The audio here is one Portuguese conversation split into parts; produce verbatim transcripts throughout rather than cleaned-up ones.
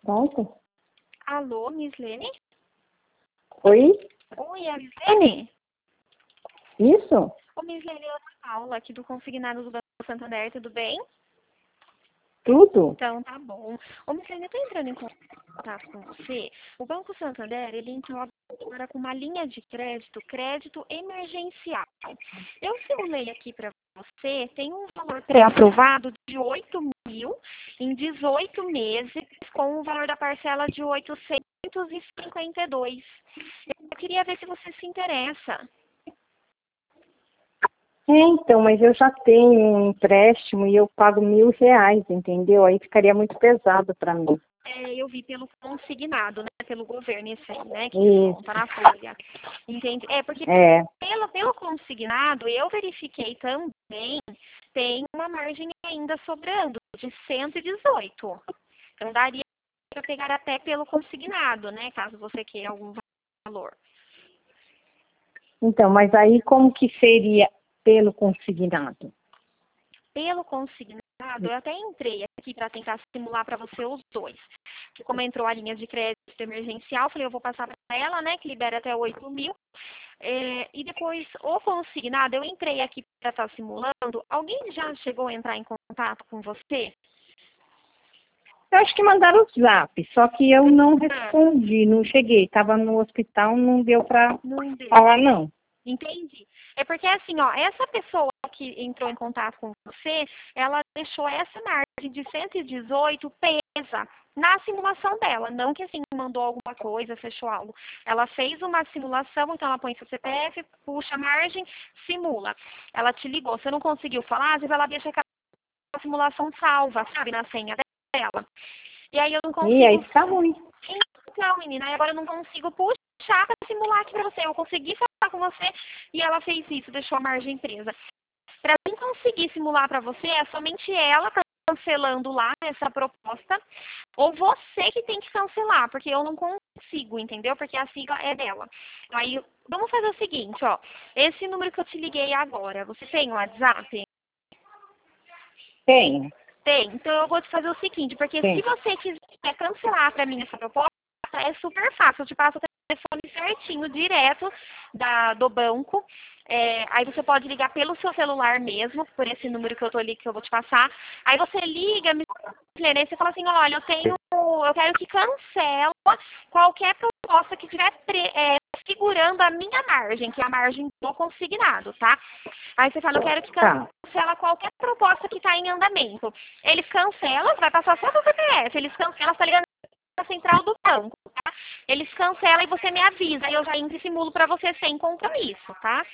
Pronto. Alô, Miss Lene? Oi? Oi, é a Miss Lene? Isso? Ô, Miss Lene, eu tô na aula aqui do Consignado do Banco Santander, tudo bem? Tudo? Então, tá bom. Ô, Miss Lene, eu tô entrando em contato com você. O Banco Santander, ele entrou agora com uma linha de crédito, crédito emergencial. Eu simulei aqui para você, tem um valor pré-aprovado de oito mil em dezoito meses, com o valor da parcela de oitocentos e cinquenta e dois. Eu queria ver se você se interessa. É, então, mas eu já tenho um empréstimo e eu pago mil reais, entendeu? Aí ficaria muito pesado para mim. É, eu vi pelo consignado, né? Pelo governo, esse aí, né? Que Isso. conta na folha. Entende? É, porque É. pelo, pelo consignado, eu verifiquei também, tem uma margem ainda sobrando, de cento e dezoito. Então, daria para pegar até pelo consignado, né? Caso você queira algum valor. Então, mas aí como que seria pelo consignado? Pelo consignado, eu até entrei aqui para tentar simular para você os dois. Que como entrou a linha de crédito emergencial, falei, eu vou passar para ela, né? Que libera até oito mil. É, e depois, o consignado, eu entrei aqui para estar simulando. Alguém já chegou a entrar em contato com você? Eu acho que mandaram o zap, só que eu não respondi, não cheguei. Estava no hospital, não deu para Não deu. falar, não. Entendi. É porque assim, ó, essa pessoa que entrou em contato com você, ela deixou essa margem de cento e dezoito pesa na simulação dela, não que assim mandou alguma coisa, fechou algo. Ela fez uma simulação, então ela põe seu C P F, puxa a margem, simula. Ela te ligou, você não conseguiu falar, às vezes ela deixa aquela simulação salva, sabe, na senha dela. E aí eu não consigo. E aí fica ruim. Então, menina, aí agora eu não consigo puxar para simular aqui para você. Eu consegui falar com você e ela fez isso, deixou a margem presa. Para mim conseguir simular para você, é somente ela cancelando lá essa proposta, ou você que tem que cancelar, porque eu não consigo, entendeu? Porque a sigla é dela. Aí, vamos fazer o seguinte, ó. Esse número que eu te liguei agora, você tem o WhatsApp? Tenho. Tem. Então eu vou te fazer o seguinte, porque Tem. se você quiser cancelar para mim essa proposta, é super fácil. Eu te passo o telefone certinho, direto da, do banco. É, aí você pode ligar pelo seu celular mesmo, por esse número que eu tô ali que eu vou te passar. Aí você liga, me e você fala assim, olha, eu tenho, eu quero que cancela qualquer proposta que estiver é, segurando a minha margem, que é a margem do consignado, tá? Aí você fala, eu quero que Tá. cancela qualquer proposta que está em andamento. Eles cancelam, vai passar só pro C P F, eles cancelam, está ligando na central do banco, tá? Eles cancelam e você me avisa, aí eu já entro e simulo para você sem compromisso, tá?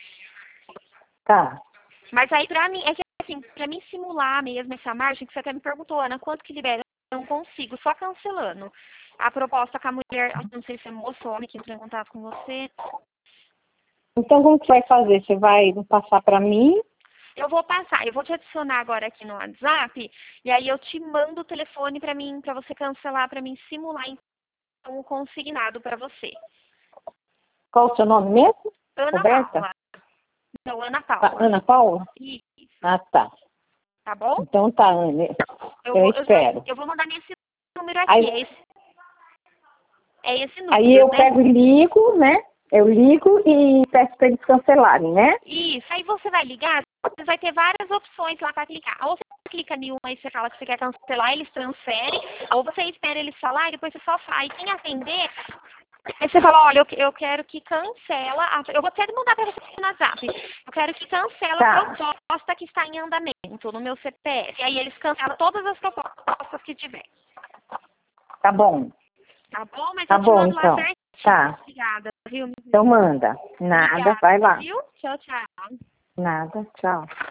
Tá. Mas aí pra mim, é que assim, pra mim simular mesmo essa margem, que você até me perguntou, Ana, quanto que libera? Eu não consigo, só cancelando. A proposta com a mulher, não sei se é moça ou homem que entrou em contato com você. Então, como que vai fazer? Você vai passar para mim? Eu vou passar, eu vou te adicionar agora aqui no WhatsApp, e aí eu te mando o telefone pra mim, para você cancelar, pra mim simular então o consignado pra você. Qual o seu nome mesmo? Ana Roberta? Paula. Não, Ana Tá, Paula. Ana Paula? Isso, Ah, tá. tá bom? Então tá, Ana. Eu, Eu vou, eu, já, espero. eu vou mandar nesse número aqui, Aí, é esse, é esse número, aí eu né? pego e ligo, né? Eu ligo e peço para eles cancelarem, né? Isso, aí você vai ligar, você vai ter várias opções lá para clicar. Ou você clica em uma e você fala que você quer cancelar, eles transferem, ou você espera eles falar e depois você só faz. Quem atender, aí você fala, olha, eu, eu quero que cancela, a, eu vou até mandar para você no WhatsApp, eu quero que cancela Tá. a proposta que está em andamento no meu C P F. Aí eles cancelam todas as propostas que tiver. Tá bom. Tá bom? Mas Tá eu te bom, mando lá então. certinho. Tá. Obrigada, viu? Então manda. Nada, Obrigada, vai lá. viu? Tchau, tchau. Nada, tchau.